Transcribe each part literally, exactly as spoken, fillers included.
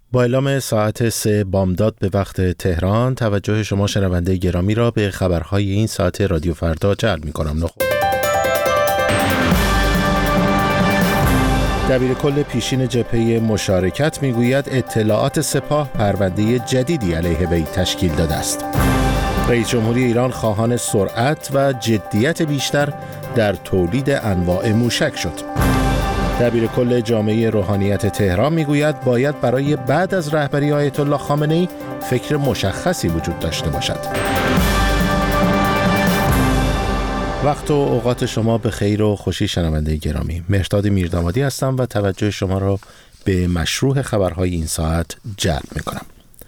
با اعلام ساعت سه بامداد به وقت تهران، توجه شما شنونده گرامی را به خبرهای این ساعت رادیو فردا جلب می‌کنم. نخست دبیرکل پیشین جبهه مشارکت میگوید اطلاعات سپاه پرونده جدیدی علیه وی تشکیل داده است. رئیس جمهوری ایران خواهان سرعت و جدیت بیشتر در تولید انواع موشک شد. دبیرکل جامعه روحانیت تهران میگوید باید برای بعد از رهبری آیت الله خامنه‌ای فکر مشخصی وجود داشته باشد. وقت و اوقات شما به خیر و خوشی شنونده گرامی. مهرداد میردامادی هستم و توجه شما را به مشروع خبرهای این ساعت جلب میکنم.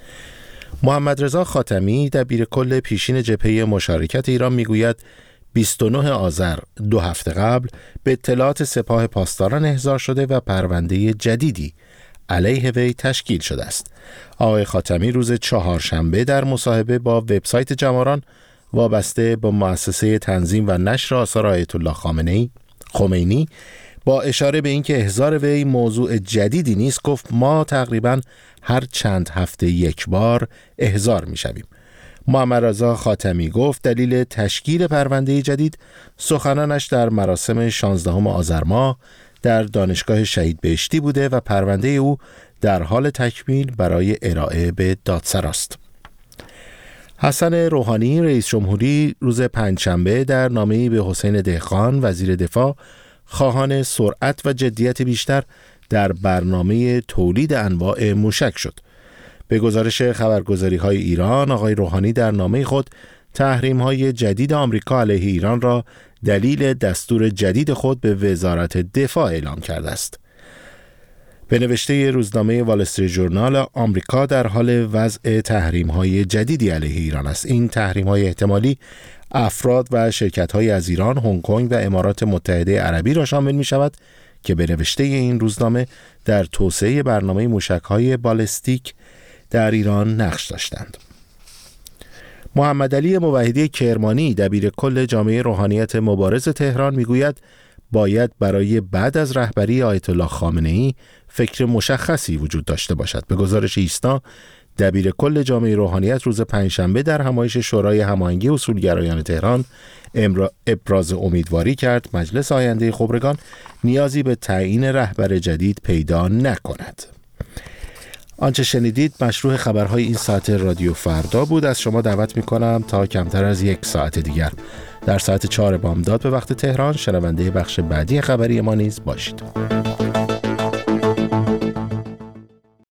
محمد رضا خاتمی دبیرکل پیشین جبهه مشارکت ایران میگوید بیست و نه آذر دو هفته قبل به اطلاعات سپاه پاسداران احضار شده و پرونده جدیدی علیه وی تشکیل شده است. آقای خاتمی روز چهارشنبه در مصاحبه با وبسایت جماران وابسته با مؤسسه تنظیم و نشر آثار آیت الله خامنه‌ای خمینی با اشاره به اینکه احضار وی موضوع جدیدی نیست گفت ما تقریباً هر چند هفته یک بار احضار می‌شویم. محمد رضا خاتمی گفت دلیل تشکیل پرونده جدید سخنانش در مراسم شانزدهم آذر ماه در دانشگاه شهید بهشتی بوده و پرونده او در حال تکمیل برای ارائه به دادسرا است. حسن روحانی رئیس جمهوری روز پنجشنبه در نامه‌ای به حسین دهقان وزیر دفاع خواهان سرعت و جدیت بیشتر در برنامه تولید انواع موشک شد. به گزارش خبرگزاری‌های ایران، آقای روحانی در نامه خود تحریم‌های جدید آمریکا علیه ایران را دلیل دستور جدید خود به وزارت دفاع اعلام کرده است. به نوشته روزنامه وال استریت ژورنال، آمریکا در حال وضع تحریم‌های جدیدی علیه ایران است. این تحریم‌های احتمالی افراد و شرکت‌های از ایران، هنگ کنگ و امارات متحده عربی را شامل می‌شود که به نوشته این روزنامه در توسعه برنامه موشک‌های بالستیک در ایران نقش داشتند. محمد علی موحدی کرمانی دبیرکل جامعه روحانیت مبارز تهران میگوید باید برای بعد از رهبری آیت الله خامنه‌ای فکر مشخصی وجود داشته باشد. به گزارش ایسنا، دبیرکل جامعه روحانیت روز پنجشنبه در همایش شورای هماهنگی اصولگرایان تهران ابراز امیدواری کرد مجلس آینده خبرگان نیازی به تعیین رهبر جدید پیدا نکند. آنچه شنیدید مشروع خبرهای این ساعت رادیو فردا بود. از شما دعوت میکنم تا کمتر از یک ساعت دیگر در ساعت چهار بامداد به وقت تهران شنونده بخش بعدی خبری ما نیز باشید.